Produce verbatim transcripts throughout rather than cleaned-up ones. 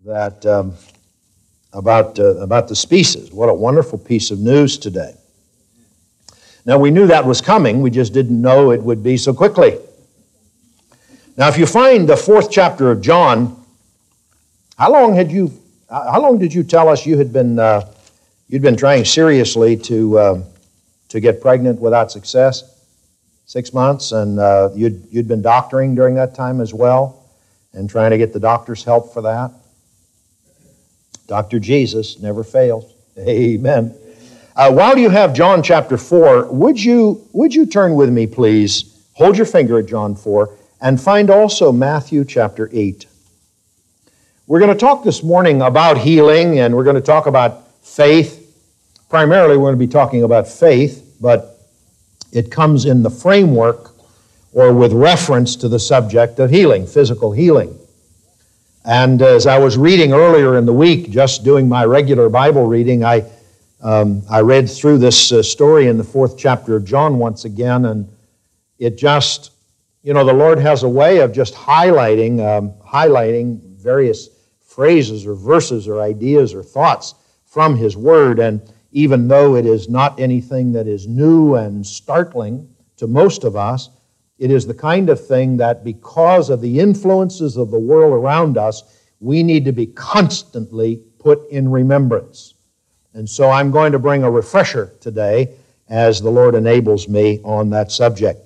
that um, about uh, about the species. What a wonderful piece of news today. Now, we knew that was coming, we just didn't know it would be so quickly. Now, if you find the fourth chapter of John, how long had you, how long did you tell us you had been, uh, you'd been trying seriously to, uh, to get pregnant without success? Six months, and uh, you'd, you'd been doctoring during that time as well, and trying to get the doctor's help for that? Doctor Jesus never fails. Amen. Uh, while you have John chapter four, would you, would you turn with me, please? Hold your finger at John four, and find also Matthew chapter eight. We're going to talk this morning about healing, and we're going to talk about faith. Primarily, we're going to be talking about faith, but it comes in the framework or with reference to the subject of healing, physical healing. And as I was reading earlier in the week, just doing my regular Bible reading, I Um, I read through this uh, story in the fourth chapter of John once again, and it just, you know, the Lord has a way of just highlighting, um, highlighting various phrases or verses or ideas or thoughts from His Word, and even though it is not anything that is new and startling to most of us, it is the kind of thing that because of the influences of the world around us, we need to be constantly put in remembrance. And so I'm going to bring a refresher today as the Lord enables me on that subject.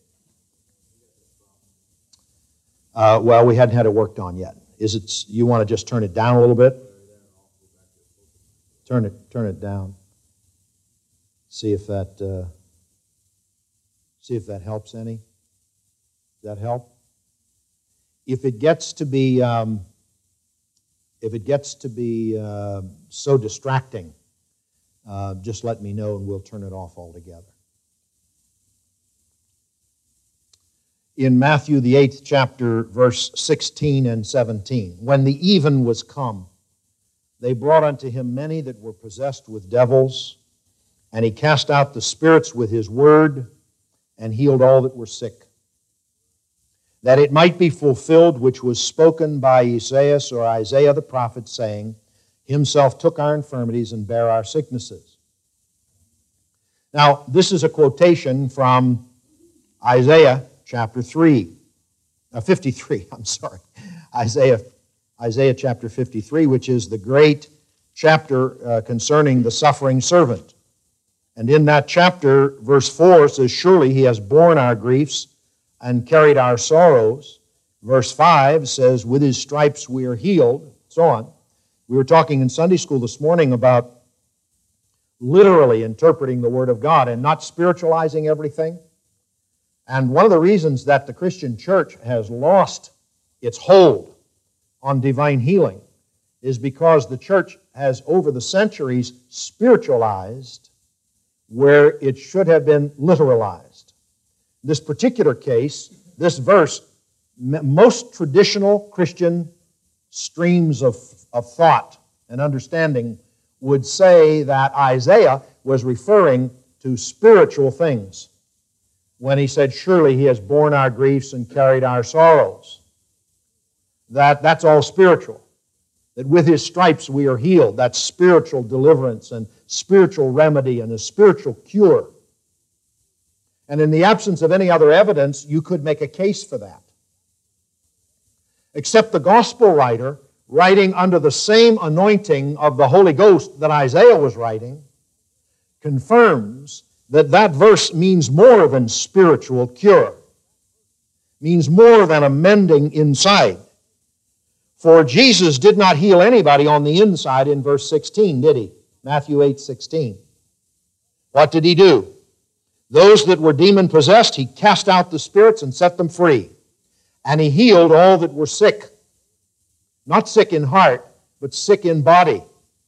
Uh, well, we hadn't had it worked on yet. Is it? You want to just turn it down a little bit? Turn it, turn it down. See if that, uh, see if that helps any. Does that help? If it gets to be, um, if it gets to be uh, so distracting, Uh, just let me know and we'll turn it off altogether. In Matthew, the eighth chapter, verse sixteen and seventeen, when the even was come, they brought unto him many that were possessed with devils, and he cast out the spirits with his word, and healed all that were sick, that it might be fulfilled which was spoken by Esaias or Isaiah the prophet, saying, Himself took our infirmities and bare our sicknesses. Now, this is a quotation from Isaiah chapter three, uh, fifty-three, I'm sorry, Isaiah, Isaiah chapter fifty-three, which is the great chapter uh, concerning the suffering servant. And in that chapter, verse four says, Surely He has borne our griefs and carried our sorrows. Verse five says, With His stripes we are healed, so on. We were talking in Sunday school this morning about literally interpreting the Word of God and not spiritualizing everything. And one of the reasons that the Christian church has lost its hold on divine healing is because the church has, over the centuries, spiritualized where it should have been literalized. In this particular case, this verse, most traditional Christian streams of of thought and understanding would say that Isaiah was referring to spiritual things when he said, Surely He has borne our griefs and carried our sorrows. That, that's all spiritual. That with His stripes we are healed. That's spiritual deliverance and spiritual remedy and a spiritual cure. And in the absence of any other evidence, you could make a case for that. Except the gospel writer, writing under the same anointing of the Holy Ghost that Isaiah was writing, confirms that that verse means more than spiritual cure, means more than a mending inside. For Jesus did not heal anybody on the inside in verse sixteen, did He? Matthew eight sixteen. What did He do? Those that were demon-possessed, He cast out the spirits and set them free. And He healed all that were sick. Not sick in heart, but sick in body.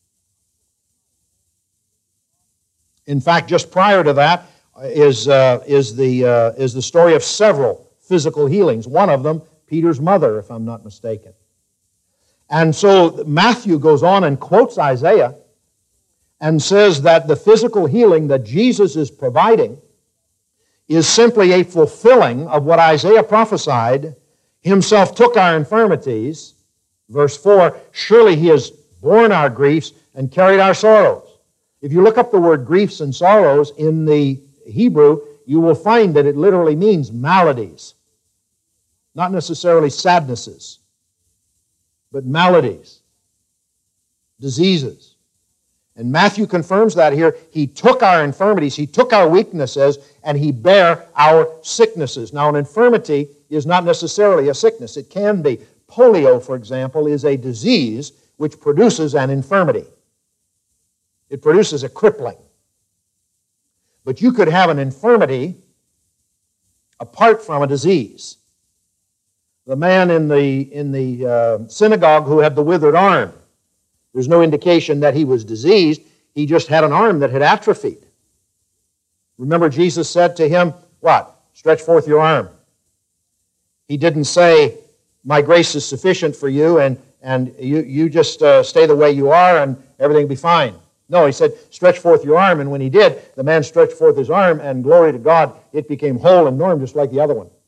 In fact, just prior to that is, uh, is, the, uh, is the story of several physical healings. One of them, Peter's mother, if I'm not mistaken. And so Matthew goes on and quotes Isaiah and says that the physical healing that Jesus is providing is simply a fulfilling of what Isaiah prophesied. Himself took our infirmities. Verse four, surely he has borne our griefs and carried our sorrows. If you look up the word griefs and sorrows in the Hebrew, you will find that it literally means maladies. Not necessarily sadnesses, but maladies, diseases. And Matthew confirms that here. He took our infirmities, he took our weaknesses, and he bare our sicknesses. Now, an infirmity is not necessarily a sickness. It can be. Polio, for example, is a disease which produces an infirmity. It produces a crippling. But you could have an infirmity apart from a disease. The man in the, in the uh, synagogue who had the withered arm, there's no indication that he was diseased. He just had an arm that had atrophied. Remember, Jesus said to him, what? Stretch forth your arm. He didn't say, my grace is sufficient for you, and, and you, you just uh, stay the way you are, and everything will be fine. No, he said, stretch forth your arm, and when he did, the man stretched forth his arm, and glory to God, it became whole and norm just like the other one.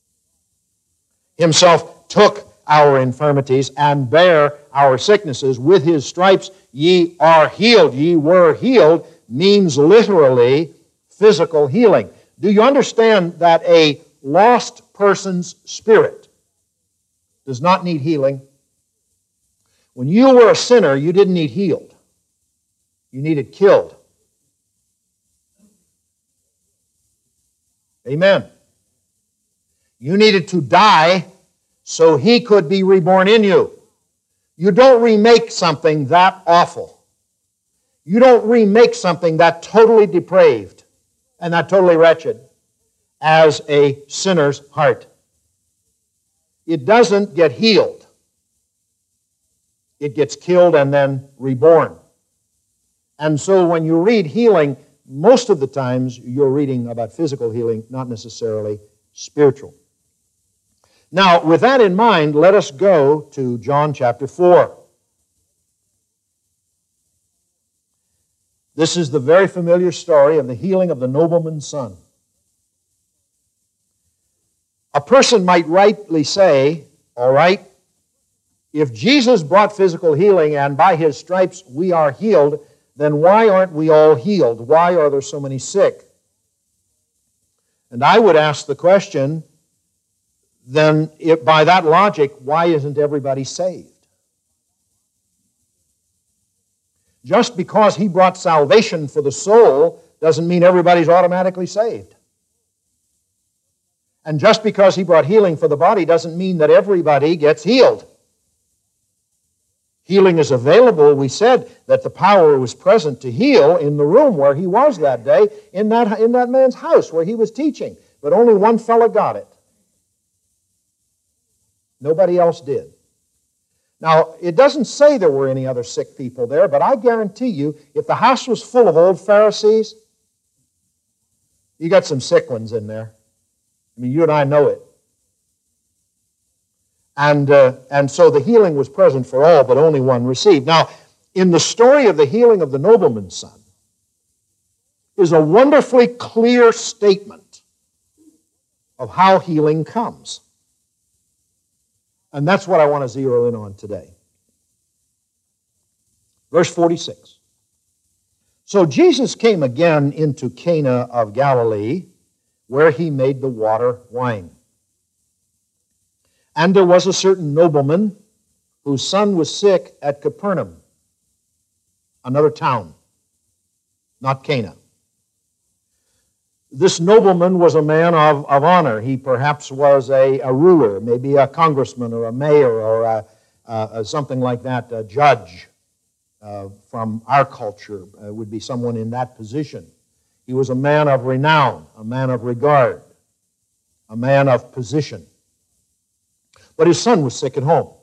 Himself took our infirmities and bare our sicknesses. With his stripes ye are healed. Ye were healed means literally physical healing. Do you understand that a lost person's spirit does not need healing? When you were a sinner, you didn't need healed. You needed killed. Amen. You needed to die so he could be reborn in you. You don't remake something that awful. You don't remake something that totally depraved and that totally wretched as a sinner's heart. It doesn't get healed. It gets killed and then reborn. And so when you read healing, most of the times you're reading about physical healing, not necessarily spiritual. Now, with that in mind, let us go to John chapter four. This is the very familiar story of the healing of the nobleman's son. A person might rightly say, all right, if Jesus brought physical healing and by his stripes we are healed, then why aren't we all healed? Why are there so many sick? And I would ask the question, then if by that logic, why isn't everybody saved? Just because he brought salvation for the soul doesn't mean everybody's automatically saved. And just because he brought healing for the body doesn't mean that everybody gets healed. Healing is available. We said that the power was present to heal in the room where he was that day, in that, in that man's house where he was teaching. But only one fellow got it. Nobody else did. Now, it doesn't say there were any other sick people there, but I guarantee you, if the house was full of old Pharisees, you got some sick ones in there. I mean, you and I know it. And, uh, and so the healing was present for all, but only one received. Now, in the story of the healing of the nobleman's son is a wonderfully clear statement of how healing comes. And that's what I want to zero in on today. Verse forty-six. So Jesus came again into Cana of Galilee, where he made the water wine. And there was a certain nobleman whose son was sick at Capernaum, another town, not Cana. This nobleman was a man of, of honor. He perhaps was a, a ruler, maybe a congressman or a mayor or a, a, something like that, a judge uh, from our culture uh, would be someone in that position. He was a man of renown, a man of regard, a man of position. But his son was sick at home.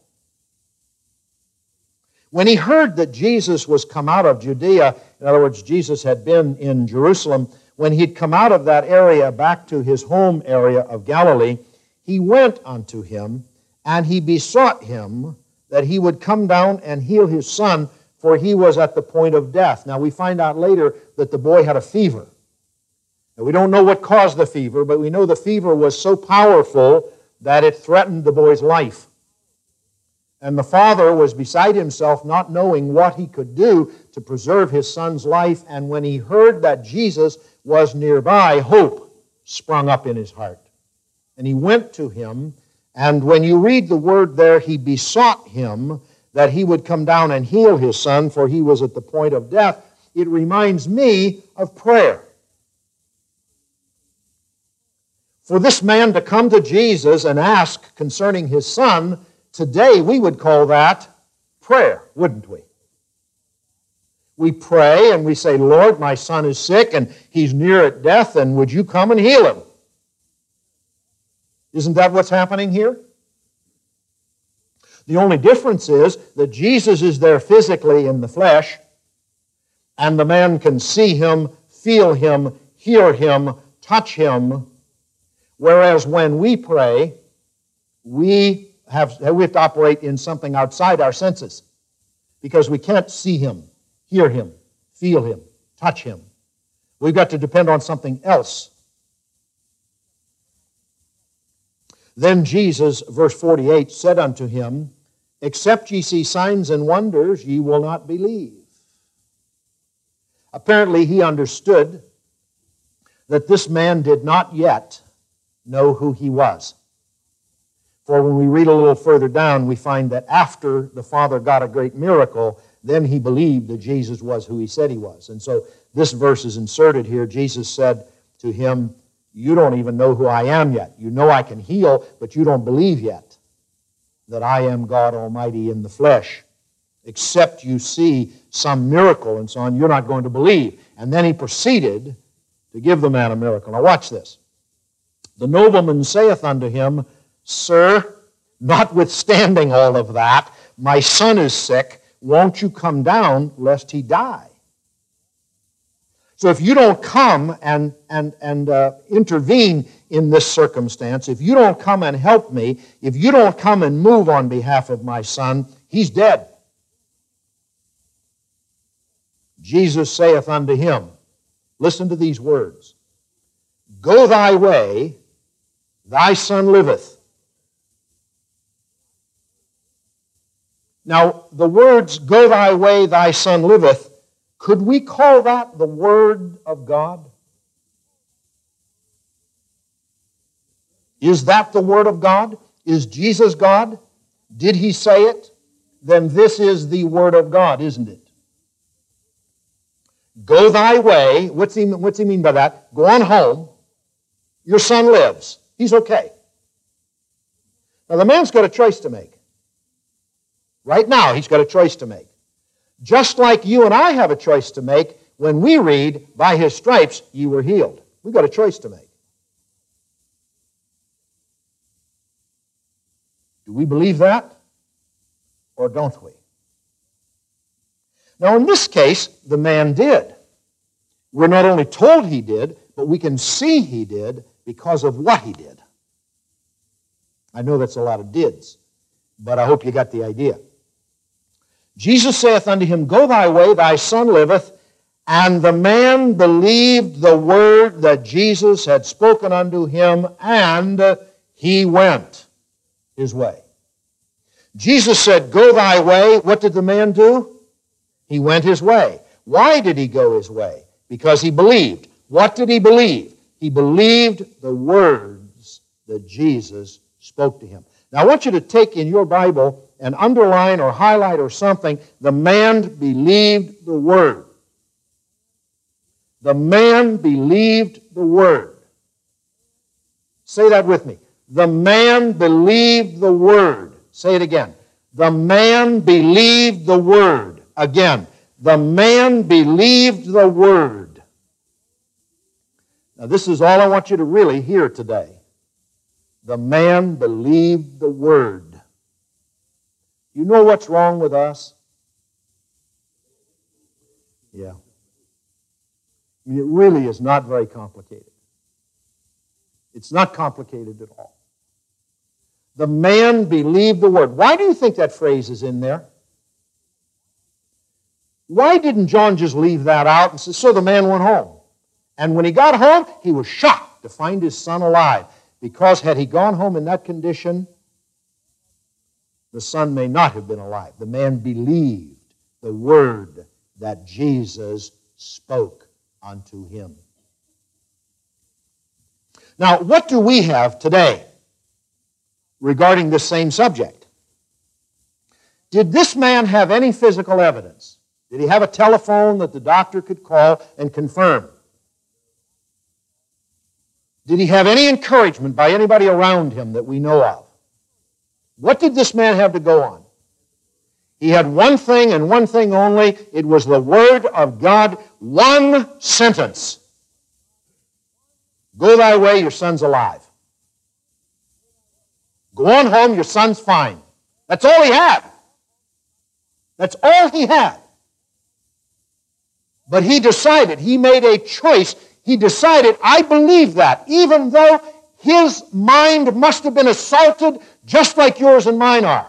When he heard that Jesus was come out of Judea, in other words, Jesus had been in Jerusalem, when he'd come out of that area back to his home area of Galilee, he went unto him, and he besought him that he would come down and heal his son, for he was at the point of death. Now, we find out later that the boy had a fever. Now, we don't know what caused the fever, but we know the fever was so powerful that it threatened the boy's life. And the father was beside himself, not knowing what he could do to preserve his son's life. And when he heard that Jesus was nearby, hope sprung up in his heart. And he went to him, and when you read the word there, he besought him that he would come down and heal his son, for he was at the point of death. It reminds me of prayer. For this man to come to Jesus and ask concerning his son, today we would call that prayer, wouldn't we? We pray and we say, Lord, my son is sick and he's near at death, and would you come and heal him? Isn't that what's happening here? The only difference is that Jesus is there physically in the flesh, and the man can see him, feel him, hear him, touch him. Whereas when we pray, we have, we have to operate in something outside our senses, because we can't see him, hear him, feel him, touch him. We've got to depend on something else. Then Jesus, verse forty-eight, said unto him, Except ye see signs and wonders, ye will not believe. Apparently he understood that this man did not yet know who he was. For when we read a little further down, we find that after the father got a great miracle, then he believed that Jesus was who he said he was. And so this verse is inserted here. Jesus said to him, you don't even know who I am yet. You know I can heal, but you don't believe yet that I am God Almighty in the flesh. Except you see some miracle and so on, you're not going to believe. And then he proceeded to give the man a miracle. Now watch this. The nobleman saith unto him, Sir, notwithstanding all of that, my son is sick. Won't you come down lest he die? So if you don't come and, and, and uh, intervene in this circumstance, if you don't come and help me, if you don't come and move on behalf of my son, he's dead. Jesus saith unto him, listen to these words, Go thy way, thy son liveth. Now, the words, go thy way, thy son liveth, could we call that the Word of God? Is that the Word of God? Is Jesus God? Did he say it? Then this is the Word of God, isn't it? Go thy way. What's he, what's he mean by that? Go on home. Your son lives. He's okay. Now, the man's got a choice to make. Right now, he's got a choice to make. Just like you and I have a choice to make when we read, by his stripes ye were healed. We've got a choice to make. Do we believe that? Or don't we? Now, in this case, the man did. We're not only told he did, but we can see he did because of what he did. I know that's a lot of dids, but I hope you got the idea. Jesus saith unto him, Go thy way, thy son liveth. And the man believed the word that Jesus had spoken unto him, and he went his way. Jesus said, Go thy way. What did the man do? He went his way. Why did he go his way? Because he believed. What did he believe? He believed the words that Jesus spoke to him. Now I want you to take in your Bible and underline or highlight or something, the man believed the word. The man believed the word. Say that with me. The man believed the word. Say it again. The man believed the word. Again. The man believed the word. Now this is all I want you to really hear today. The man believed the word. You know what's wrong with us? Yeah. I mean, it really is not very complicated. It's not complicated at all. The man believed the word. Why do you think that phrase is in there? Why didn't John just leave that out and say, so the man went home? And when he got home, he was shocked to find his son alive. Because had he gone home in that condition, the son may not have been alive. The man believed the word that Jesus spoke unto him. Now, what do we have today regarding this same subject? Did this man have any physical evidence? Did he have a telephone that the doctor could call and confirm? Did he have any encouragement by anybody around him that we know of? What did this man have to go on? He had one thing and one thing only. It was the Word of God. One sentence. Go thy way, your son's alive. Go on home, your son's fine. That's all he had. That's all he had. But he decided, he made a choice. He decided, I believe that, even though his mind must have been assaulted just like yours and mine are.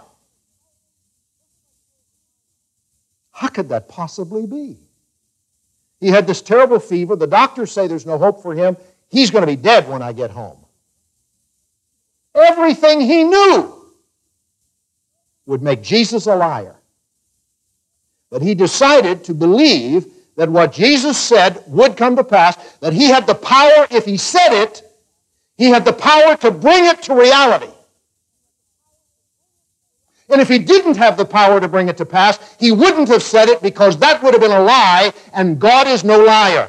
How could that possibly be? He had this terrible fever. The doctors say there's no hope for him. He's going to be dead when I get home. Everything he knew would make Jesus a liar. But he decided to believe that what Jesus said would come to pass, that he had the power, if he said it, he had the power to bring it to reality. And if he didn't have the power to bring it to pass, he wouldn't have said it, because that would have been a lie, and God is no liar.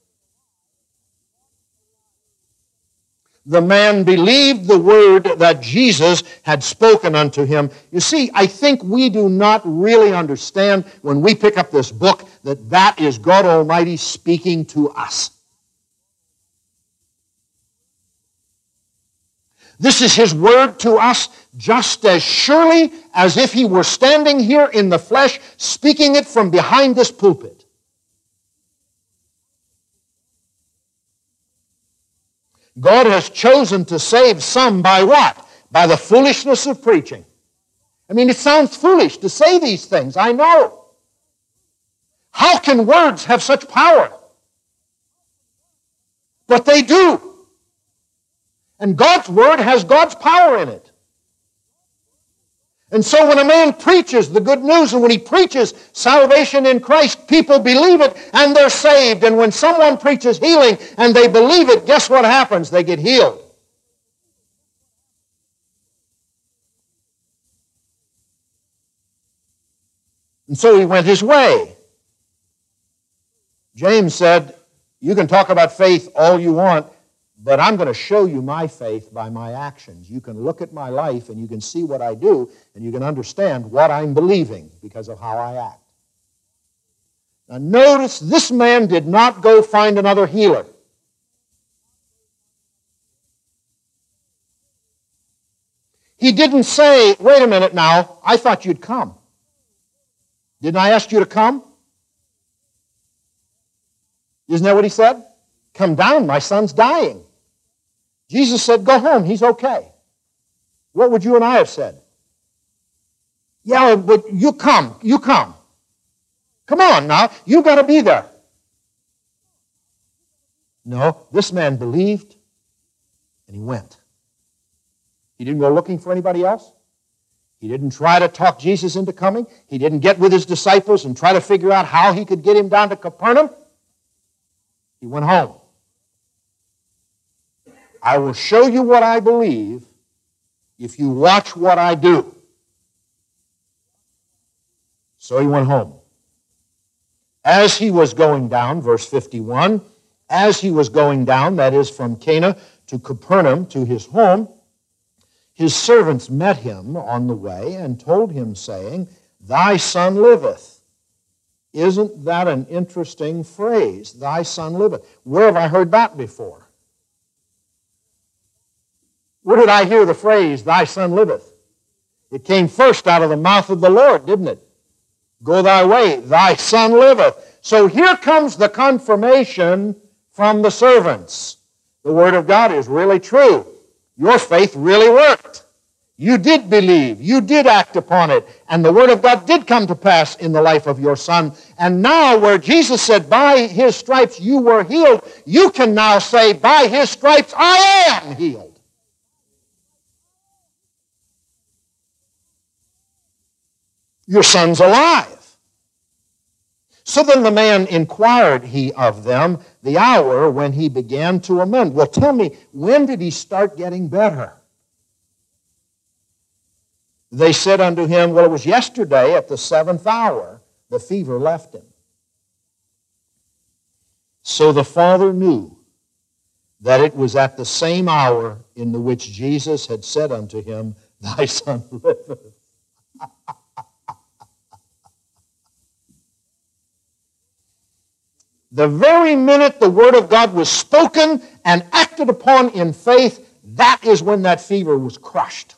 The man believed the word that Jesus had spoken unto him. You see, I think we do not really understand when we pick up this book that that is God Almighty speaking to us. This is His word to us just as surely as if He were standing here in the flesh speaking it from behind this pulpit. God has chosen to save some by what? By the foolishness of preaching. I mean, it sounds foolish to say these things, I know. How can words have such power? But they do. And God's word has God's power in it. And so when a man preaches the good news, and when he preaches salvation in Christ, people believe it and they're saved. And when someone preaches healing and they believe it, guess what happens? They get healed. And so he went his way. James said, you can talk about faith all you want, but I'm going to show you my faith by my actions. You can look at my life and you can see what I do, and you can understand what I'm believing because of how I act. Now notice, this man did not go find another healer. He didn't say, wait a minute now, I thought you'd come. Didn't I ask you to come? Isn't that what he said? Come down, my son's dying. Jesus said, go home, he's okay. What would you and I have said? Yeah, but you come, you come. Come on now, you've got to be there. No, this man believed, and he went. He didn't go looking for anybody else. He didn't try to talk Jesus into coming. He didn't get with his disciples and try to figure out how he could get him down to Capernaum. He went home. I will show you what I believe if you watch what I do. So he went home. As he was going down, verse fifty-one, as he was going down, that is from Cana to Capernaum, to his home, his servants met him on the way and told him, saying, thy son liveth. Isn't that an interesting phrase? Thy son liveth. Where have I heard that before? Where did I hear the phrase, thy son liveth? It came first out of the mouth of the Lord, didn't it? Go thy way, thy son liveth. So here comes the confirmation from the servants. The word of God is really true. Your faith really worked. You did believe. You did act upon it. And the word of God did come to pass in the life of your son. And now where Jesus said, by his stripes you were healed, you can now say, by his stripes I am healed. your son's alive. So then the man inquired he of them the hour when he began to amend. Well, tell me, when did he start getting better? They said unto him, well, it was yesterday at the seventh hour the fever left him. So the father knew that it was at the same hour in the which Jesus had said unto him, thy son liveth. The very minute the word of God was spoken and acted upon in faith, that is when that fever was crushed.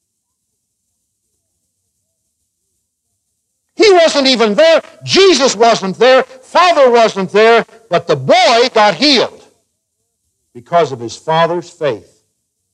He wasn't even there. Jesus wasn't there. Father wasn't there. But the boy got healed because of his father's faith.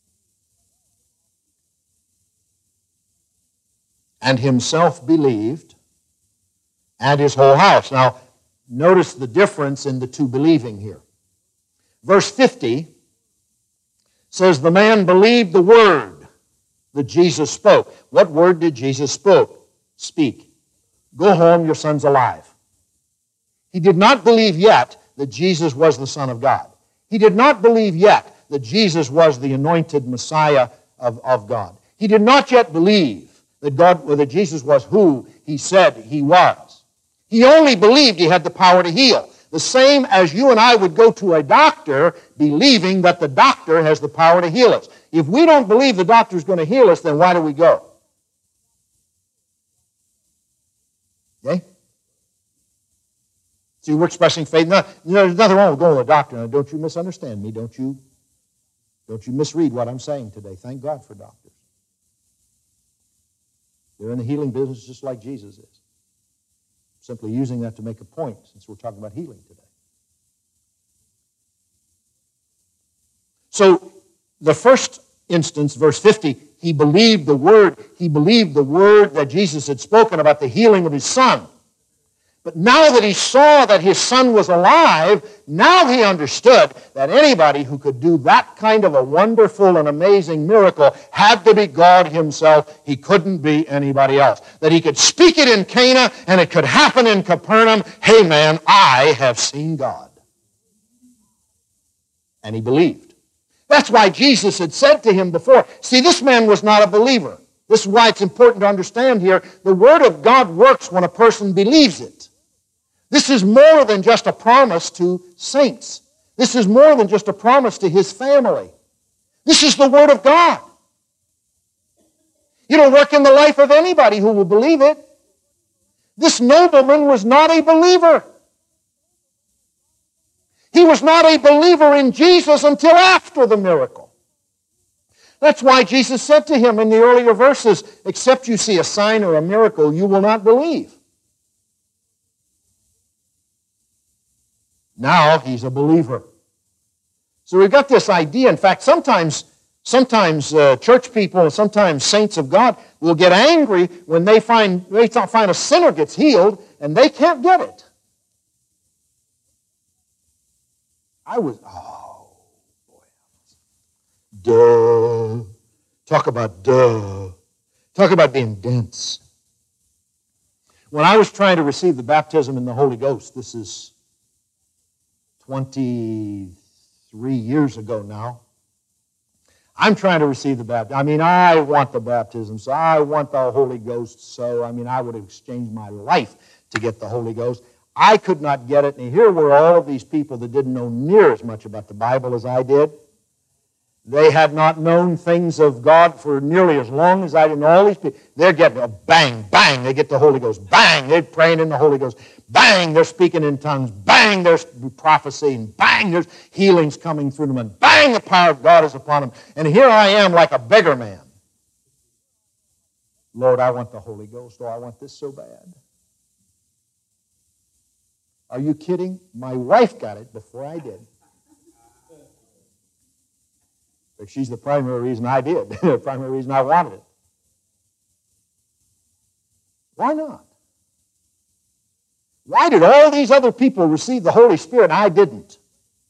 And himself believed, and his whole house. Now, notice the difference in the two believing here. Verse fifty says, the man believed the word that Jesus spoke. What word did Jesus spoke? Speak. Go home, your son's alive. He did not believe yet that Jesus was the Son of God. He did not believe yet that Jesus was the anointed Messiah of, of God. He did not yet believe that God, or that Jesus was who he said he was. He only believed he had the power to heal. The same as you and I would go to a doctor believing that the doctor has the power to heal us. If we don't believe the doctor is going to heal us, then why do we go? Okay? See, we're expressing faith. No, you know, there's nothing wrong with going to a doctor. Now, don't you misunderstand me. Don't you, don't you misread what I'm saying today. Thank God for doctors. They're in the healing business just like Jesus is. Simply using that to make a point since we're talking about healing today. So, the first instance, verse fifty, he believed the word. He believed the word that Jesus had spoken about the healing of his son. But now that he saw that his son was alive, now he understood that anybody who could do that kind of a wonderful and amazing miracle had to be God himself. He couldn't be anybody else. That he could speak it in Cana and it could happen in Capernaum. Hey man, I have seen God. And he believed. That's why Jesus had said to him before, see, this man was not a believer. This is why it's important to understand here, the Word of God works when a person believes it. This is more than just a promise to saints. This is more than just a promise to his family. This is the Word of God. It'll work in the life of anybody who will believe it. This nobleman was not a believer. He was not a believer in Jesus until after the miracle. That's why Jesus said to him in the earlier verses, except you see a sign or a miracle, you will not believe. Now he's a believer. So we've got this idea. In fact, sometimes, sometimes uh, church people and sometimes saints of God will get angry when they find, they find a sinner gets healed and they can't get it. I was, oh, boy. Duh. Talk about duh. Talk about being dense. When I was trying to receive the baptism in the Holy Ghost, this is twenty-three years ago now, I'm trying to receive the baptism. I mean, I want the baptism, so I want the Holy Ghost, so, I mean, I would have exchanged my life to get the Holy Ghost. I could not get it, and here were all of these people that didn't know near as much about the Bible as I did. They had not known things of God for nearly as long as I did. And all these people, they're getting a bang, bang, they get the Holy Ghost. Bang, they're praying in the Holy Ghost. Bang, they're speaking in tongues. Bang, there's prophecy. And bang, there's healings coming through them. And bang, the power of God is upon them. And here I am like a beggar man. Lord, I want the Holy Ghost. Oh, I want this so bad. Are you kidding? My wife got it before I did. But she's the primary reason I did, the primary reason I wanted it. Why not? Why did all these other people receive the Holy Spirit and I didn't?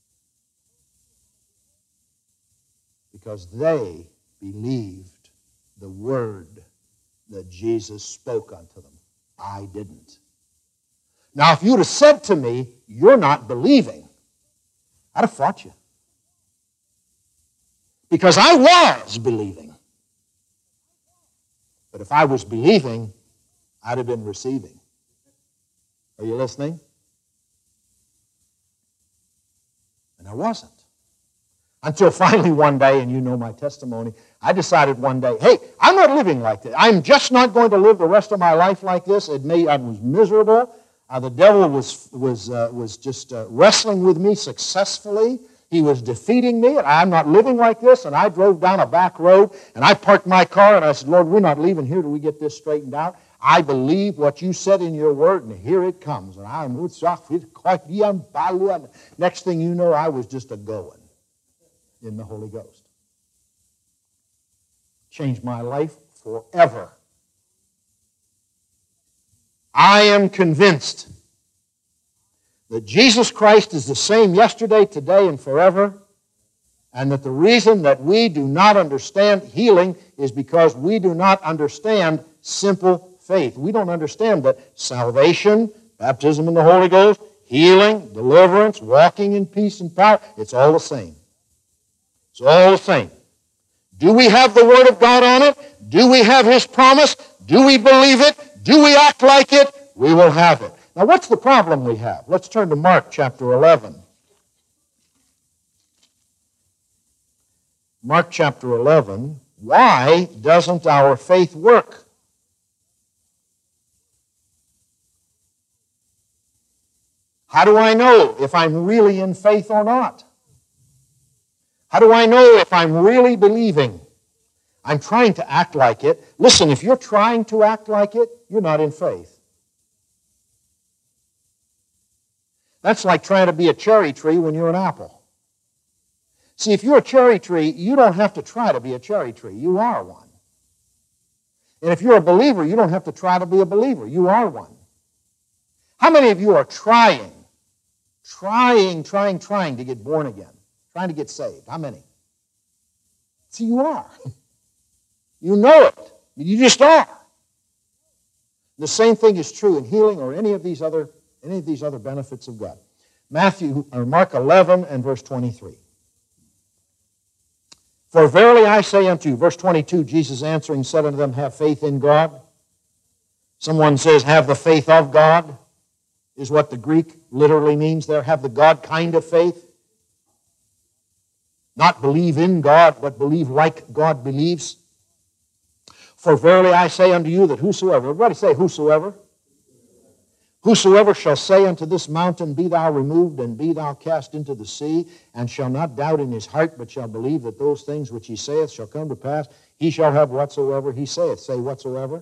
Because they believed the word that Jesus spoke unto them. I didn't. Now, if you'd have said to me, you're not believing, I'd have fought you. Because I was believing. But if I was believing, I'd have been receiving. Are you listening? And I wasn't. Until finally one day, and you know my testimony, I decided one day, hey, I'm not living like this. I'm just not going to live the rest of my life like this. It made, I was miserable. Uh, the devil was, was, uh, was just uh, wrestling with me successfully. He was defeating me, and I'm not living like this. And I drove down a back road, and I parked my car, and I said, Lord, we're not leaving here till we get this straightened out. I believe what you said in your word, and here it comes. And I'm next thing you know, I was just a going in the Holy Ghost. Changed my life forever. I am convinced that Jesus Christ is the same yesterday, today, and forever, and that the reason that we do not understand healing is because we do not understand simple faith. We don't understand that salvation, baptism in the Holy Ghost, healing, deliverance, walking in peace and power, it's all the same. It's all the same. Do we have the Word of God on it? Do we have His promise? Do we believe it? Do we act like it? We will have it. Now, what's the problem we have? Let's turn to Mark chapter eleven. Mark chapter eleven. Why doesn't our faith work? How do I know if I'm really in faith or not? How do I know if I'm really believing? I'm trying to act like it. Listen, if you're trying to act like it, you're not in faith. That's like trying to be a cherry tree when you're an apple. See, if you're a cherry tree, you don't have to try to be a cherry tree. You are one. And if you're a believer, you don't have to try to be a believer. You are one. How many of you are trying, trying, trying, trying to get born again? Trying to get saved? How many? See, you are. You know it. You just are. The same thing is true in healing or any of these other any of these other benefits of God. Matthew or Mark eleven and verse twenty-three. For verily I say unto you, verse twenty-two, Jesus answering said unto them, have faith in God. Someone says, have the faith of God, is what the Greek literally means there. Have the God kind of faith. Not believe in God, but believe like God believes. For verily I say unto you that whosoever, everybody say whosoever. Whosoever shall say unto this mountain, be thou removed, and be thou cast into the sea, and shall not doubt in his heart, but shall believe that those things which he saith shall come to pass, he shall have whatsoever he saith. Say whatsoever.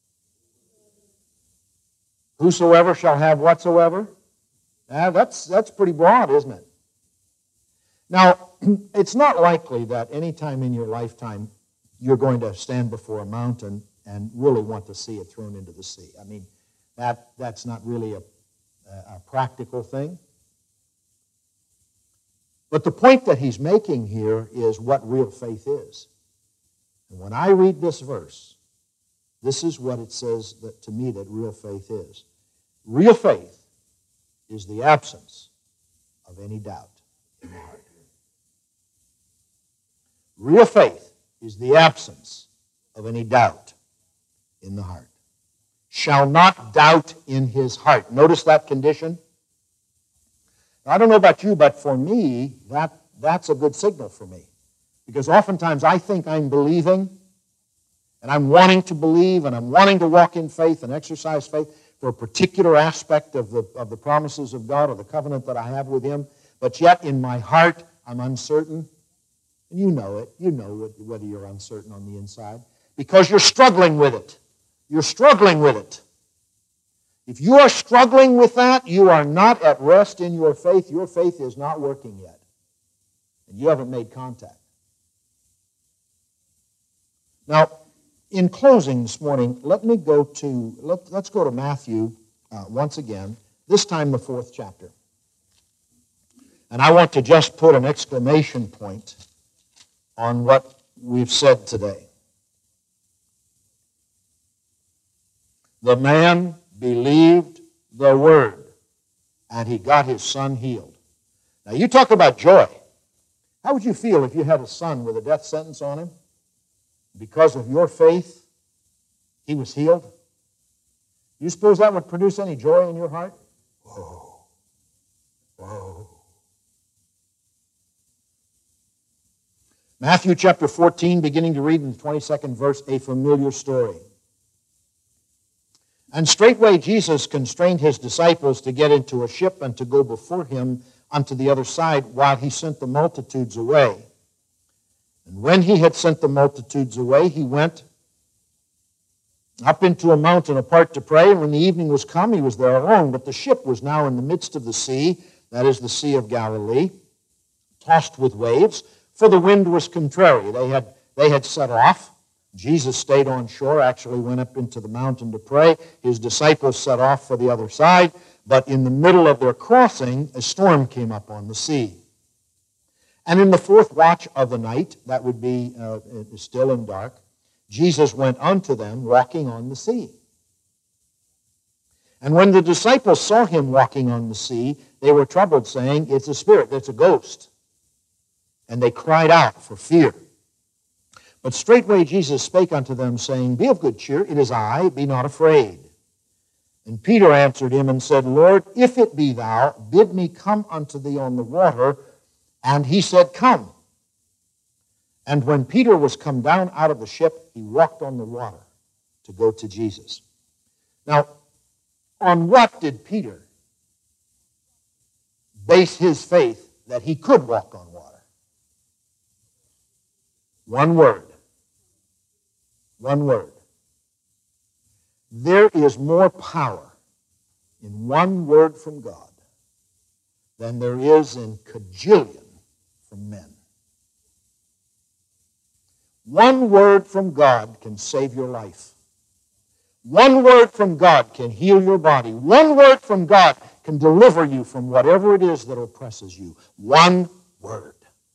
Whosoever shall have whatsoever. Now, that's, that's pretty broad, isn't it? Now, it's not likely that any time in your lifetime you're going to stand before a mountain and really want to see it thrown into the sea. I mean, that, that's not really a, a practical thing. But the point that he's making here is what real faith is. And when I read this verse, this is what it says that, to me, that real faith is. Real faith is the absence of any doubt in the heart. Real faith is the absence of any doubt in the heart. Shall not doubt in his heart. Notice that condition. Now, I don't know about you, but for me, that, that's a good signal for me. Because oftentimes I think I'm believing, and I'm wanting to believe, and I'm wanting to walk in faith and exercise faith for a particular aspect of the, of the promises of God or the covenant that I have with Him, but yet in my heart I'm uncertain. And you know it. You know whether you're uncertain on the inside. Because you're struggling with it. You're struggling with it. If you are struggling with that, you are not at rest in your faith. Your faith is not working yet. And you haven't made contact. Now, in closing this morning, let me go to, let, let's go to Matthew uh, once again, this time the fourth chapter. And I want to just put an exclamation point on what we've said today. The man believed the word, and he got his son healed. Now, you talk about joy. How would you feel if you had a son with a death sentence on him? Because of your faith, he was healed? You suppose that would produce any joy in your heart? Whoa. Whoa. Matthew chapter fourteen, beginning to read in the twenty-second verse, a familiar story. And straightway Jesus constrained his disciples to get into a ship and to go before him unto the other side while he sent the multitudes away. And when he had sent the multitudes away, he went up into a mountain apart to pray. And when the evening was come, he was there alone. But the ship was now in the midst of the sea, that is the Sea of Galilee, tossed with waves, for the wind was contrary. They had, they had set off. Jesus stayed on shore, actually went up into the mountain to pray. His disciples set off for the other side. But in the middle of their crossing, a storm came up on the sea. And in the fourth watch of the night, that would be uh, still and dark, Jesus went unto them walking on the sea. And when the disciples saw him walking on the sea, they were troubled, saying, it's a spirit, it's a ghost. And they cried out for fear. But straightway Jesus spake unto them, saying, be of good cheer, it is I, be not afraid. And Peter answered him and said, Lord, if it be thou, bid me come unto thee on the water. And he said, come. And when Peter was come down out of the ship, he walked on the water to go to Jesus. Now, on what did Peter base his faith that he could walk on water? One word. One word. There is more power in one word from God than there is in cajillion from men. One word from God can save your life. One word from God can heal your body. One word from God can deliver you from whatever it is that oppresses you. One word.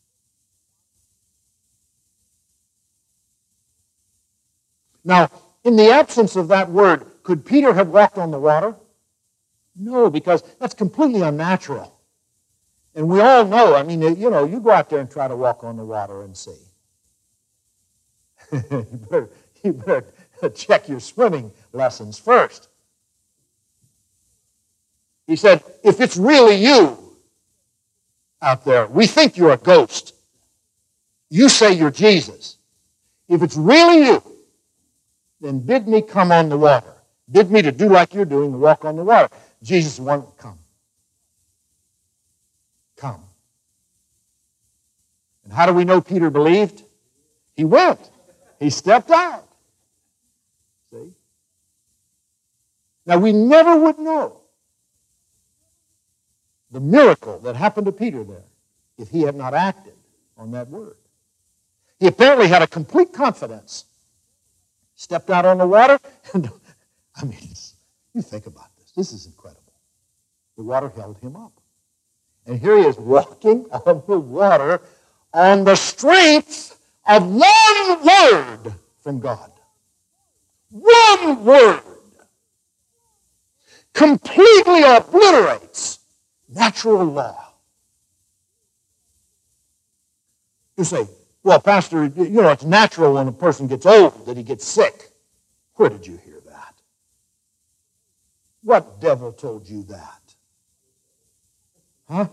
Now, in the absence of that word, could Peter have walked on the water? No, because that's completely unnatural. And we all know, I mean, you know, you go out there and try to walk on the water and see. you, better, you better check your swimming lessons first. He said, if it's really you out there, we think you're a ghost. You say you're Jesus. If it's really you, then bid me come on the water. Bid me to do like you're doing, to walk on the water. Jesus wanted to come. Come. And how do we know Peter believed? He went. He stepped out. See? Now, we never would know the miracle that happened to Peter there if he had not acted on that word. He apparently had a complete confidence. Stepped out on the water, and I mean, you think about this. This is incredible. The water held him up. And here he is walking on the water on the strength of one word from God. One word completely obliterates natural law. You say, well, Pastor, you know, it's natural when a person gets old that he gets sick. Where did you hear that? What devil told you that? Huh?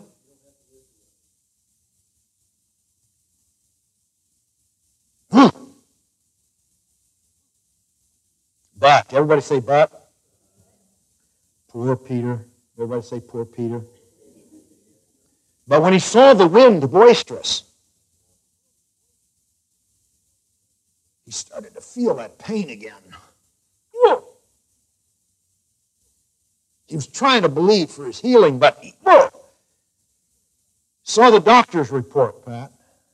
But, everybody say but. Poor Peter. Everybody say poor Peter. But when he saw the wind boisterous, he started to feel that pain again. Whoa. He was trying to believe for his healing, but he whoa. Saw the doctor's report, Pat.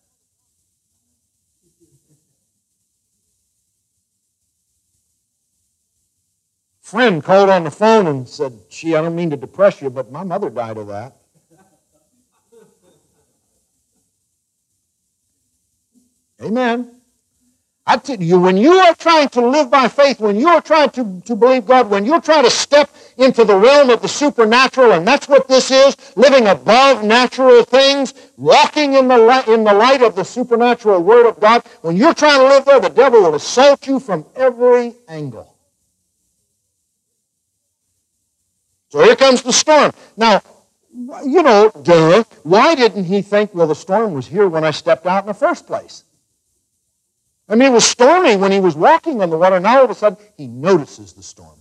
Friend called on the phone and said, gee, I don't mean to depress you, but my mother died of that. Amen. I tell you, when you are trying to live by faith, when you are trying to, to believe God, when you're trying to step into the realm of the supernatural, and that's what this is, living above natural things, walking in the light, in the light of the supernatural Word of God, when you're trying to live there, the devil will assault you from every angle. So here comes the storm. Now, you know, duh, why didn't he think, well, the storm was here when I stepped out in the first place? I mean, it was stormy when he was walking on the water. Now all of a sudden, he notices the storm.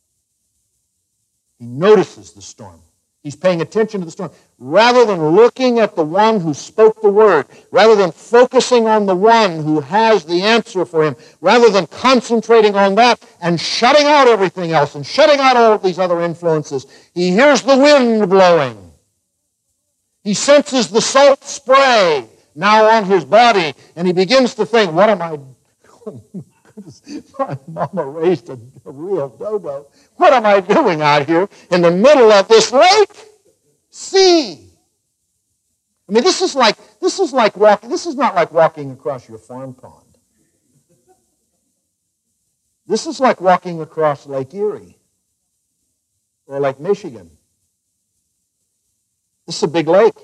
He notices the storm. He's paying attention to the storm. Rather than looking at the one who spoke the word, rather than focusing on the one who has the answer for him, rather than concentrating on that and shutting out everything else and shutting out all of these other influences, he hears the wind blowing. He senses the salt spray now on his body, and he begins to think, what am I doing? My mama raised a, a real dodo. What am I doing out here in the middle of this lake? Sea. I mean, this is like this is like walking. This is not like walking across your farm pond. This is like walking across Lake Erie or Lake Michigan. This is a big lake.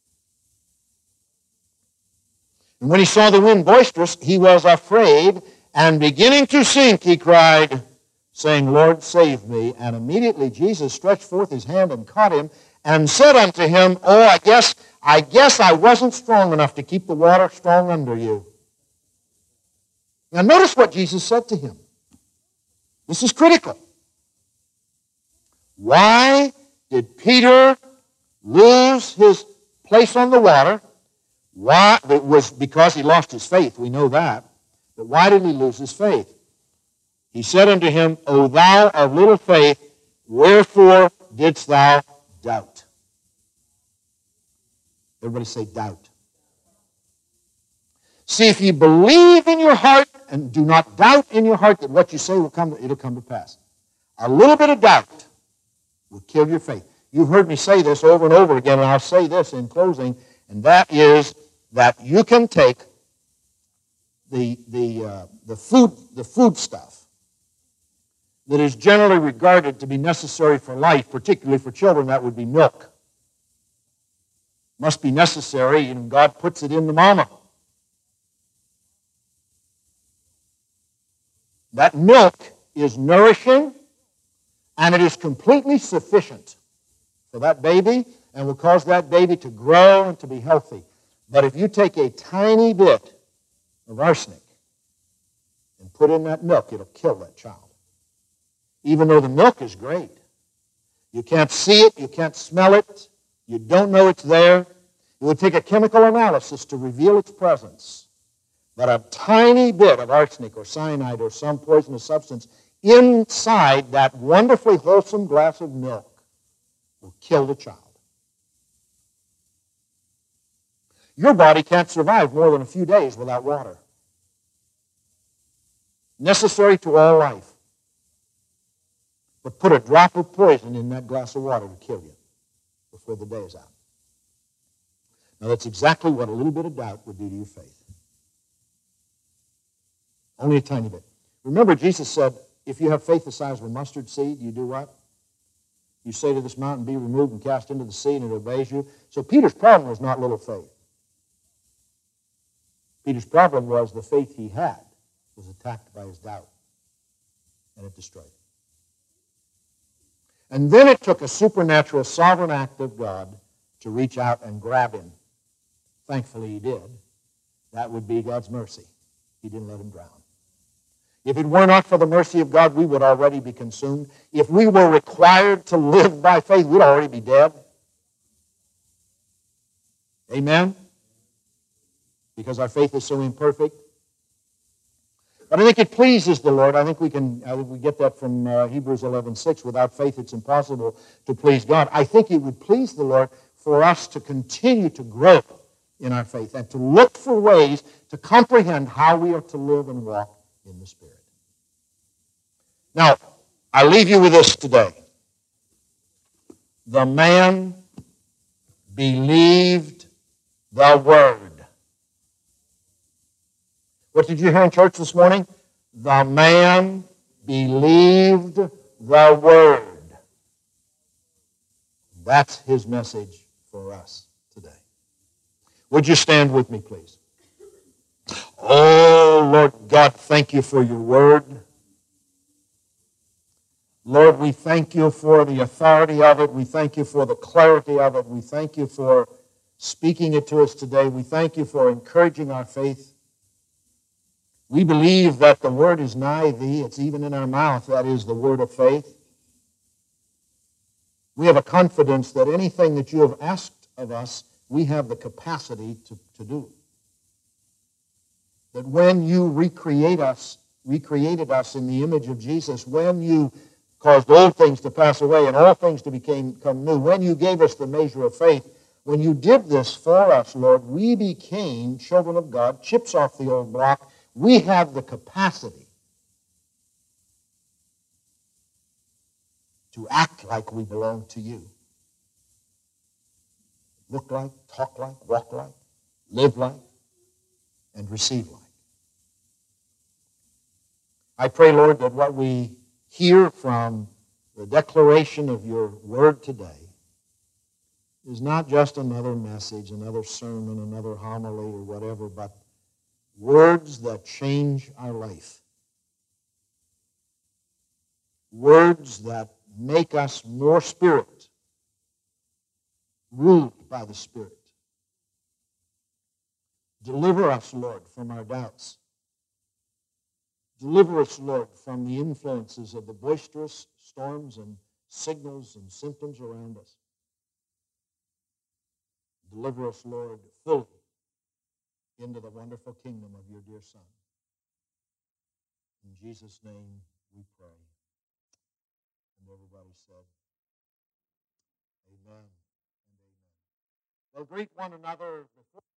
And when he saw the wind boisterous, he was afraid, and beginning to sink, he cried, saying, Lord, save me. And immediately Jesus stretched forth his hand and caught him, and said unto him, Oh, I guess, I guess I wasn't strong enough to keep the water strong under you. Now notice what Jesus said to him. This is critical. Why did Peter lose his place on the water? Why? It was because he lost his faith. We know that. But why did he lose his faith? He said unto him, O thou of little faith, wherefore didst thou doubt? Everybody say doubt. See, if you believe in your heart and do not doubt in your heart that what you say will come, it'll come to pass. A little bit of doubt will kill your faith. You've heard me say this over and over again, and I'll say this in closing, and that is that you can take the, the, uh, the, food, the food stuff that is generally regarded to be necessary for life, particularly for children, that would be milk. Must be necessary, and God puts it in the mama. That milk is nourishing, and it is completely sufficient for that baby and will cause that baby to grow and to be healthy. But if you take a tiny bit of arsenic and put in that milk, it'll kill that child. Even though the milk is great. You can't see it, you can't smell it, you don't know it's there. It would take a chemical analysis to reveal its presence. But a tiny bit of arsenic or cyanide or some poisonous substance inside that wonderfully wholesome glass of milk will kill the child. Your body can't survive more than a few days without water. Necessary to all life. But put a drop of poison in that glass of water to kill you before the day is out. Now that's exactly what a little bit of doubt would do to your faith. Only a tiny bit. Remember, Jesus said, if you have faith the size of a mustard seed, you do what? You say to this mountain, be removed and cast into the sea, and it obeys you. So Peter's problem was not little faith. Peter's problem was the faith he had was attacked by his doubt, and it destroyed him. And then it took a supernatural, sovereign act of God to reach out and grab him. Thankfully he did. That would be God's mercy. He didn't let him drown. If it were not for the mercy of God, we would already be consumed. If we were required to live by faith, we'd already be dead. Amen? Because our faith is so imperfect. But I think it pleases the Lord. I think we can. I think we get that from uh, Hebrews eleven six. Without faith, it's impossible to please God. I think it would please the Lord for us to continue to grow in our faith and to look for ways to comprehend how we are to live and walk in the Spirit. Now, I leave you with this today. The man believed the word. What did you hear in church this morning? The man believed the word. That's his message for us today. Would you stand with me, please? Oh, Lord God, thank you for your word. Lord, we thank you for the authority of it. We thank you for the clarity of it. We thank you for speaking it to us today. We thank you for encouraging our faith. We believe that the word is nigh thee. It's even in our mouth. That is the word of faith. We have a confidence that anything that you have asked of us, we have the capacity to, to do. That when you recreate us, recreated us in the image of Jesus, when you caused old things to pass away and all things to became, become new, when you gave us the measure of faith, when you did this for us, Lord, we became children of God, chips off the old block. We have the capacity to act like we belong to you. Look like, talk like, walk like, live like, and receive like. I pray, Lord, that what we hear from the declaration of your word today is not just another message, another sermon, another homily or whatever, but words that change our life. Words that make us more spirit, ruled by the Spirit. Deliver us, Lord, from our doubts. Deliver us, Lord, from the influences of the boisterous storms and signals and symptoms around us. Deliver us, Lord, fully into the wonderful kingdom of your dear Son. In Jesus' name we pray. And everybody said, amen and amen. Well, greet one another before.